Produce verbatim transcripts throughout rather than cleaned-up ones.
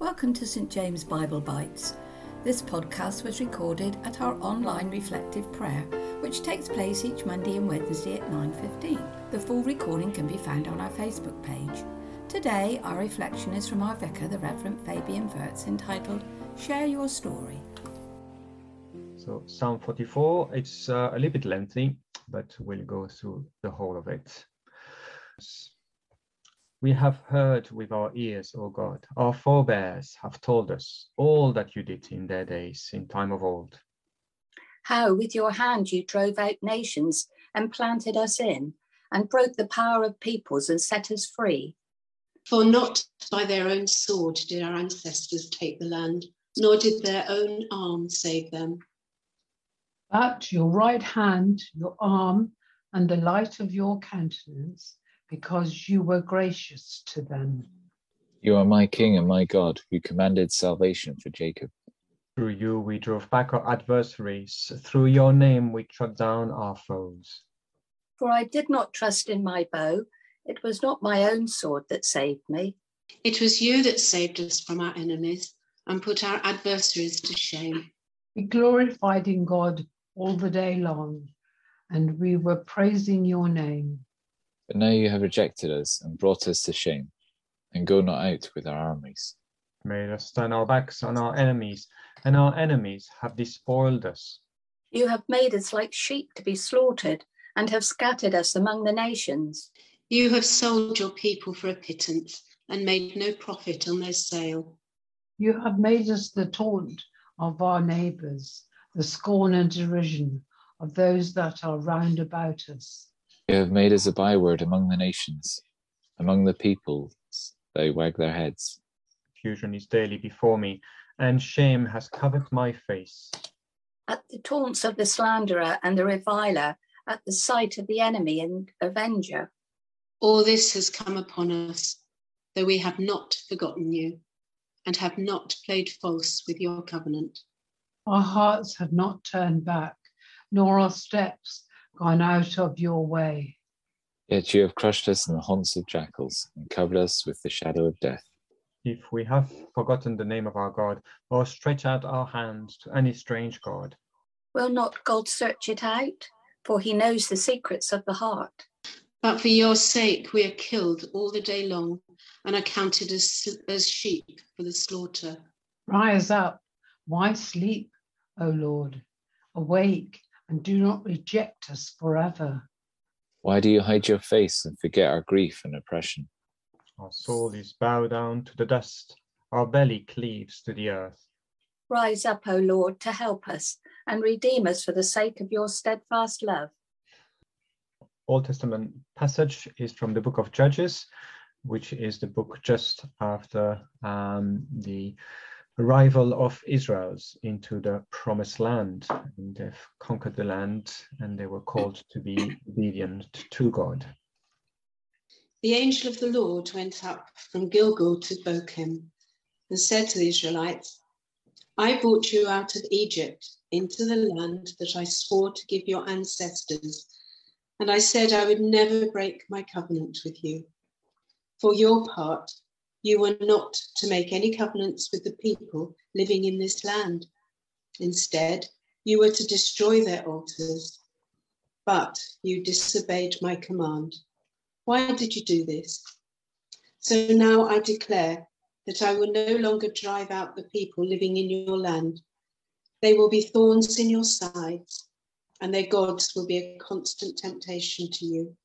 Welcome to Saint James Bible Bites. This podcast was recorded at our online reflective prayer, which takes place each Monday and Wednesday at nine fifteen. The full recording can be found on our Facebook page. Today, our reflection is from our vicar, the Reverend Fabian Wirtz, entitled Share Your Story. So Psalm forty-four, it's uh, a little bit lengthy, but we'll go through the whole of it. We have heard with our ears, O God. Our forebears have told us all that you did in their days, in time of old. How with your hand you drove out nations and planted us in, and broke the power of peoples and set us free. For not by their own sword did our ancestors take the land, nor did their own arm save them. But your right hand, your arm, and the light of your countenance, because you were gracious to them. You are my King and my God, who commanded salvation for Jacob. Through you we drove back our adversaries. Through your name we trod down our foes. For I did not trust in my bow. It was not my own sword that saved me. It was you that saved us from our enemies and put our adversaries to shame. We glorified in God all the day long, and we were praising your name. But now you have rejected us and brought us to shame, and go not out with our armies. Made us turn our backs on our enemies, and our enemies have despoiled us. You have made us like sheep to be slaughtered, and have scattered us among the nations. You have sold your people for a pittance, and made no profit on their sale. You have made us the taunt of our neighbours, the scorn and derision of those that are round about us. You have made us a byword among the nations. Among the peoples they wag their heads. Confusion is daily before me, and shame has covered my face. At the taunts of the slanderer and the reviler, at the sight of the enemy and avenger. All this has come upon us, though we have not forgotten you, and have not played false with your covenant. Our hearts have not turned back, nor our steps gone out of your way. Yet you have crushed us in the haunts of jackals, and covered us with the shadow of death. If we have forgotten the name of our God, or stretch out our hands to any strange god, will not God search it out? For he knows the secrets of the heart. But for your sake we are killed all the day long, and are counted as, as sheep for the slaughter. Rise up, why sleep, O Lord? Awake, and do not reject us forever. Why do you hide your face and forget our grief and oppression? our soul is bowed down to the dust, our belly cleaves to the earth. Rise up, O Lord, to help us, and redeem us for the sake of your steadfast love. Old Testament passage is from the book of Judges, which is the book just after um, the arrival of Israel's into the promised land. And they've conquered the land and they were called to be obedient to God. The angel of the Lord went up from Gilgal to Bochim and said to the Israelites, I brought you out of Egypt into the land that I swore to give your ancestors, and I said I would never break my covenant with you. For your part, you were not to make any covenants with the people living in this land. Instead, you were to destroy their altars. But you disobeyed my command. Why did you do this? So now I declare that I will no longer drive out the people living in your land. They will be thorns in your sides, and their gods will be a constant temptation to you.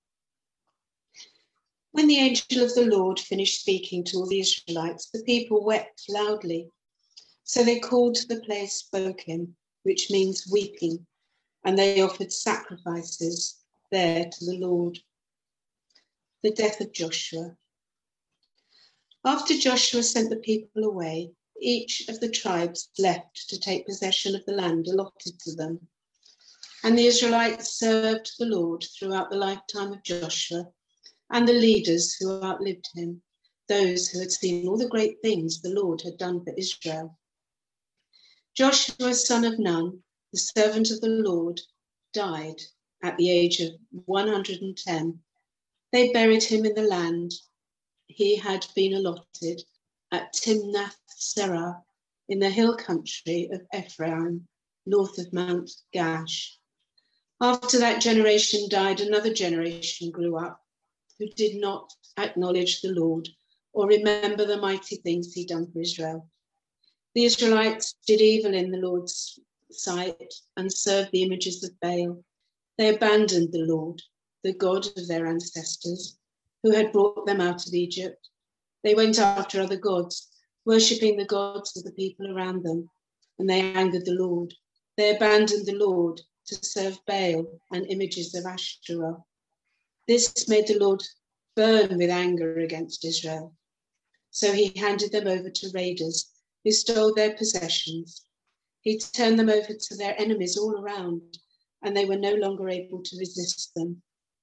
When the angel of the Lord finished speaking to all the Israelites, the people wept loudly. So they called the place Bochim, which means weeping, and they offered sacrifices there to the Lord. The death of Joshua. After Joshua sent the people away, each of the tribes left to take possession of the land allotted to them. And the Israelites served the Lord throughout the lifetime of Joshua, and the leaders who outlived him, those who had seen all the great things the Lord had done for Israel. Joshua, son of Nun, the servant of the Lord, died at the age of one hundred ten. They buried him in the land he had been allotted at Timnath Serah in the hill country of Ephraim, north of Mount Gash. After that generation died, another generation grew up who did not acknowledge the Lord or remember the mighty things he'd done for Israel. The Israelites did evil in the Lord's sight and served the images of Baal. They abandoned the Lord, the God of their ancestors, who had brought them out of Egypt. They went after other gods, worshipping the gods of the people around them, and they angered the Lord. They abandoned the Lord to serve Baal and images of Ashtoreth. This made the Lord burn with anger against Israel. So he handed them over to raiders who stole their possessions. He turned them over to their enemies all around, and they were no longer able to resist them.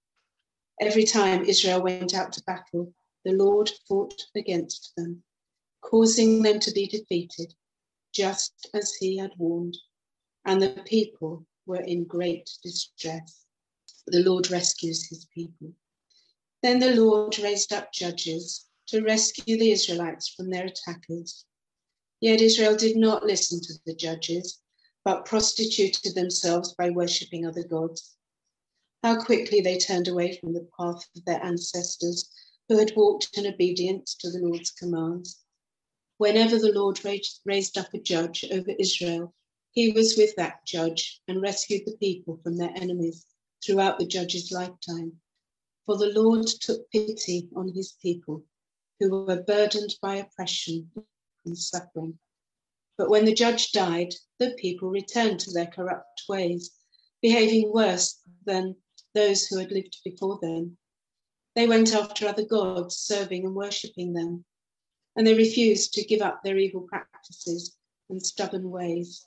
Every time Israel went out to battle, the Lord fought against them, causing them to be defeated, just as he had warned, and the people were in great distress. The Lord rescues his people. Then the Lord raised up judges to rescue the Israelites from their attackers. Yet Israel did not listen to the judges, but prostituted themselves by worshipping other gods. How quickly they turned away from the path of their ancestors who had walked in obedience to the Lord's commands. Whenever the Lord raised up a judge over Israel, he was with that judge and rescued the people from their enemies throughout the judge's lifetime. For the Lord took pity on his people who were burdened by oppression and suffering. But when the judge died, the people returned to their corrupt ways, behaving worse than those who had lived before them. They went after other gods, serving and worshipping them, and they refused to give up their evil practices and stubborn ways.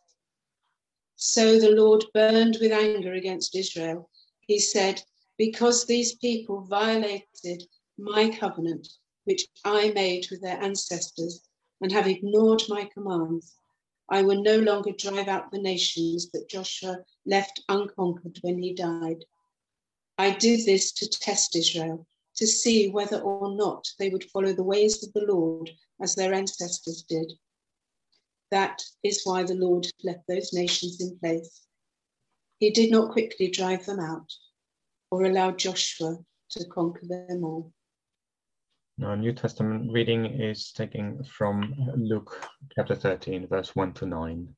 So the Lord burned with anger against Israel. He said, because these people violated my covenant, which I made with their ancestors, and have ignored my commands, I will no longer drive out the nations that Joshua left unconquered when he died. I did this to test Israel, to see whether or not they would follow the ways of the Lord as their ancestors did. That is why the Lord left those nations in place. He did not quickly drive them out or allow Joshua to conquer them all. Our New Testament reading is taken from Luke chapter thirteen, verse one to nine.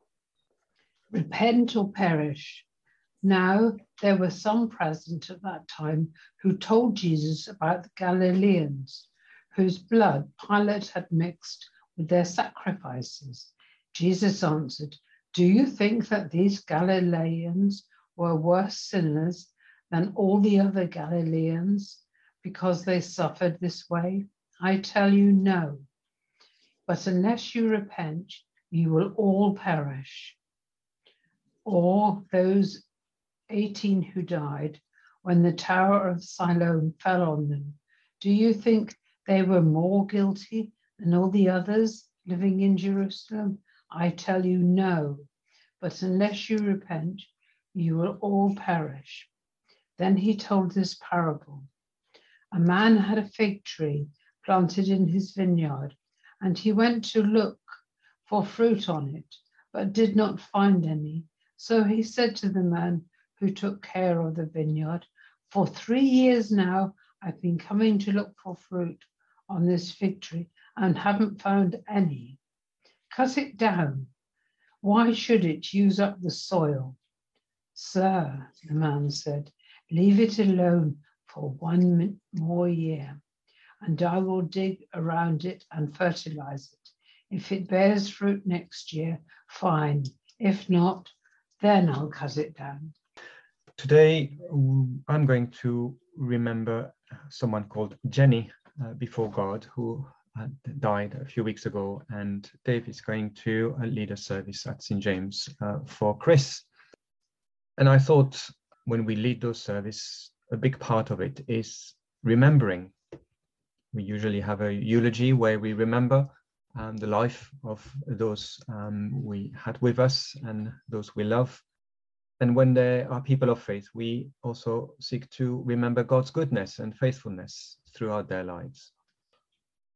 Repent or perish. Now there were some present at that time who told Jesus about the Galileans, whose blood Pilate had mixed with their sacrifices. Jesus answered, do you think that these Galileans were worse sinners than all the other Galileans because they suffered this way? I tell you, no. But unless you repent, you will all perish. Or those eighteen who died when the Tower of Siloam fell on them, do you think they were more guilty than all the others living in Jerusalem? I tell you, no. But unless you repent, you will all perish. Then he told this parable. A man had a fig tree planted in his vineyard, and he went to look for fruit on it, but did not find any. So he said to the man who took care of the vineyard, for three years now, I've been coming to look for fruit on this fig tree and haven't found any. Cut it down. Why should it use up the soil? Sir, the man said, leave it alone for one more year, and I will dig around it and fertilize it. If it bears fruit next year, fine. If not, then I'll cut it down. Today, I'm going to remember someone called Jenny uh, before God, who uh, died a few weeks ago, and Dave is going to uh, lead a service at Saint James uh, for Chris. And I thought when we lead those services, a big part of it is remembering. We usually have a eulogy where we remember um, the life of those um, we had with us and those we love. And when there are people of faith, we also seek to remember God's goodness and faithfulness throughout their lives.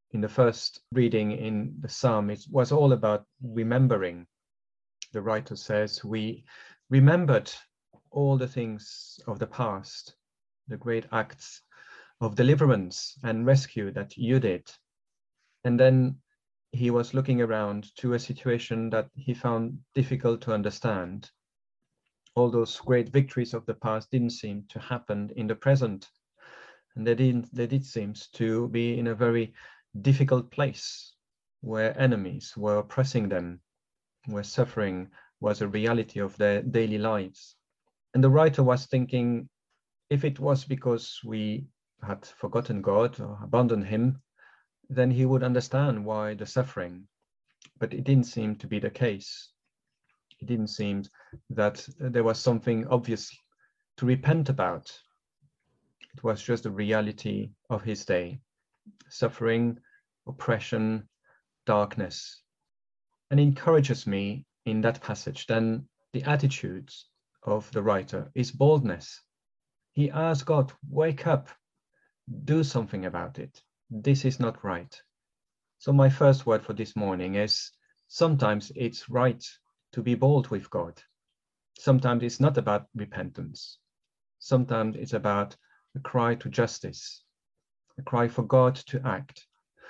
in the first reading in the psalm, it was all about remembering. The writer says, we remembered all the things of the past, the great acts of deliverance and rescue that you did. And then he was looking around to a situation that he found difficult to understand. All those great victories of the past didn't seem to happen in the present. And they didn't, they did seem to be in a very difficult place where enemies were oppressing them, where suffering was a reality of their daily lives. And the writer was thinking, if it was because we had forgotten God or abandoned him, then he would understand why the suffering. But it didn't seem to be the case. It didn't seem that there was something obvious to repent about. It was just the reality of his day. Suffering, oppression, darkness. And encourages me in that passage, then the attitudes of the writer is boldness. He asks God, wake up, do something about it. This is not right. So my first word for this morning is, sometimes it's right to be bold with God. Sometimes it's not about repentance. Sometimes it's about a cry to justice, a cry for God to act.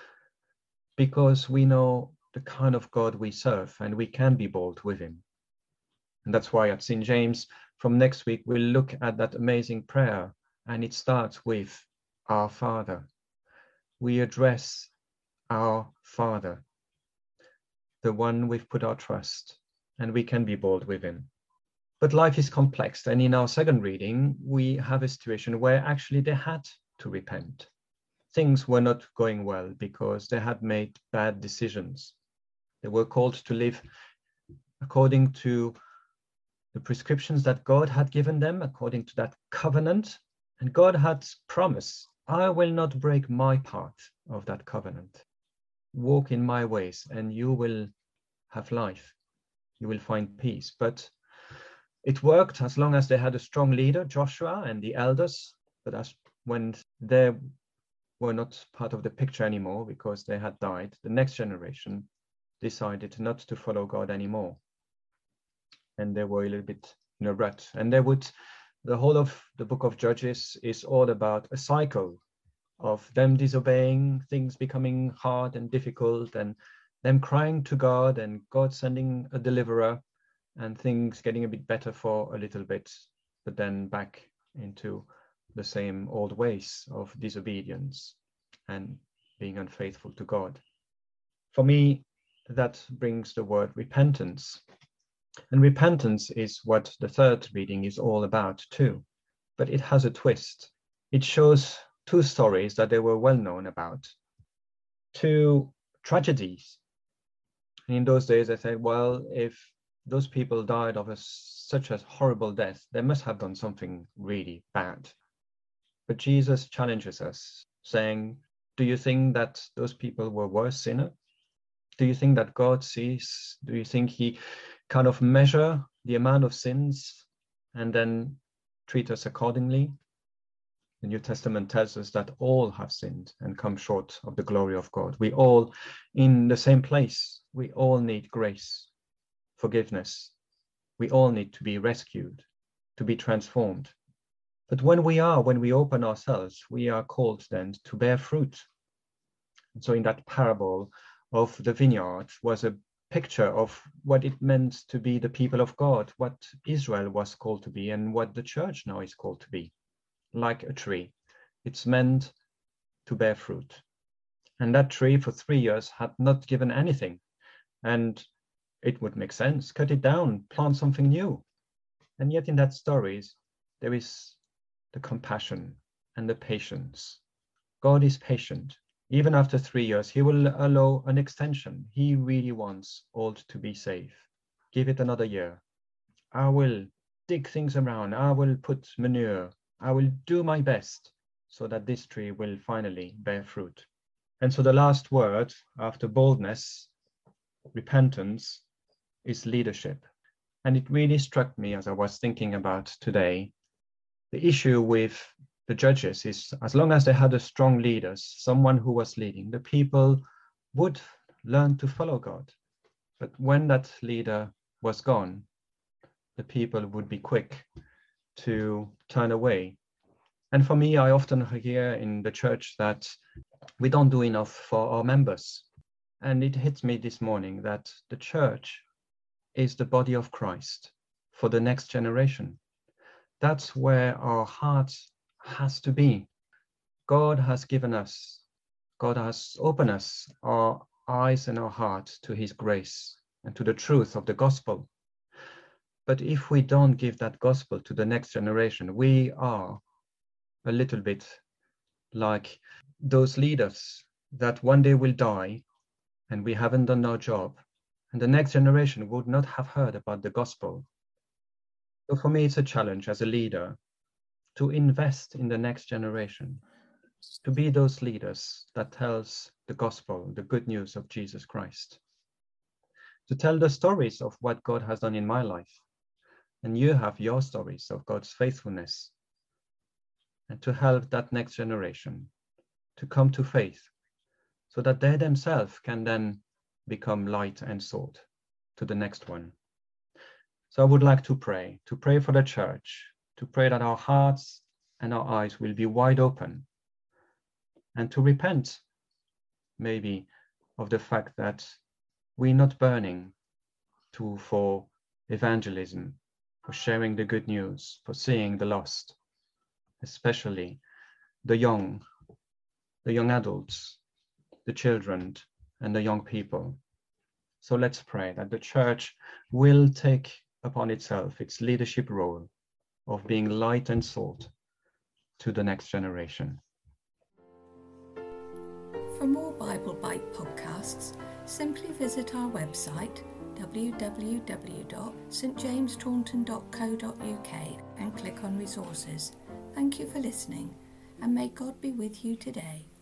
Because we know the kind of God we serve and we can be bold with him. And that's why at Saint James, from next week, we'll look at that amazing prayer, and it starts with our Father. We address our Father, the one we've put our trust, and we can be bold with him. But life is complex, and in our second reading, we have a situation where actually they had to repent. Things were not going well because they had made bad decisions. They were called to live according to the prescriptions that God had given them, according to that covenant. And God had promised, I will not break my part of that covenant. Walk in my ways and you will have life. You will find peace. But it worked as long as they had a strong leader, Joshua, and the elders. But as when they were not part of the picture anymore because they had died, the next generation decided not to follow God anymore. And they were a little bit in a rut. And they would, the whole of the book of Judges is all about a cycle of them disobeying, things becoming hard and difficult, and them crying to God and God sending a deliverer, and things getting a bit better for a little bit, but then back into the same old ways of disobedience and being unfaithful to God. For me, that brings the word repentance. And repentance is what the third reading is all about too. But it has a twist. It shows two stories that they were well known about, two tragedies. And in those days, they said, well, if those people died of a, such a horrible death, they must have done something really bad. But Jesus challenges us, saying, do you think that those people were worse sinners? Do you think that God sees? Do you think he kind of measure the amount of sins and then treat us accordingly? The New Testament tells us that all have sinned and come short of the glory of God. We all in the same place. We all need grace, forgiveness. We all need to be rescued, to be transformed. But when we are, when we open ourselves, we are called then to bear fruit. And so in that parable of the vineyard was a picture of what it meant to be the people of God, what Israel was called to be, and what the church now is called to be. Like a tree, it's meant to bear fruit. And that tree for three years had not given anything. And it would make sense, cut it down, plant something new. And yet in that story, there is the compassion and the patience. God is patient. Even after three years, he will allow an extension. He really wants all to be safe. Give it another year. I will dig things around. I will put manure. I will do my best so that this tree will finally bear fruit. And so the last word after boldness, repentance, is leadership. And it really struck me as I was thinking about today, the issue with the judges is, as long as they had a strong leader, someone who was leading, the people would learn to follow God. But when that leader was gone, the people would be quick to turn away. And for me, I often hear in the church that we don't do enough for our members. And it hits me this morning that the church is the body of Christ for the next generation. That's where our heart has to be. God has given us, God has opened us, our eyes and our heart to his grace and to the truth of the gospel. But if we don't give that gospel to the next generation, we are a little bit like those leaders that one day will die and we haven't done our job, and the next generation would not have heard about the gospel. So for me, it's a challenge as a leader to invest in the next generation, to be those leaders that tells the gospel, the good news of Jesus Christ, to tell the stories of what God has done in my life. And you have your stories of God's faithfulness, and to help that next generation to come to faith so that they themselves can then become light and salt to the next one. So I would like to pray, to pray for the church, to pray that our hearts and our eyes will be wide open, and to repent maybe of the fact that we're not burning to for evangelism, for sharing the good news, for seeing the lost, especially the young, the young adults, the children, and the young people. So let's pray that the church will take upon itself its leadership role of being light and salt to the next generation. For more Bible Bite podcasts, simply visit our website w w w dot st james taunton dot co dot u k and click on resources. Thank you for listening, and may God be with you today.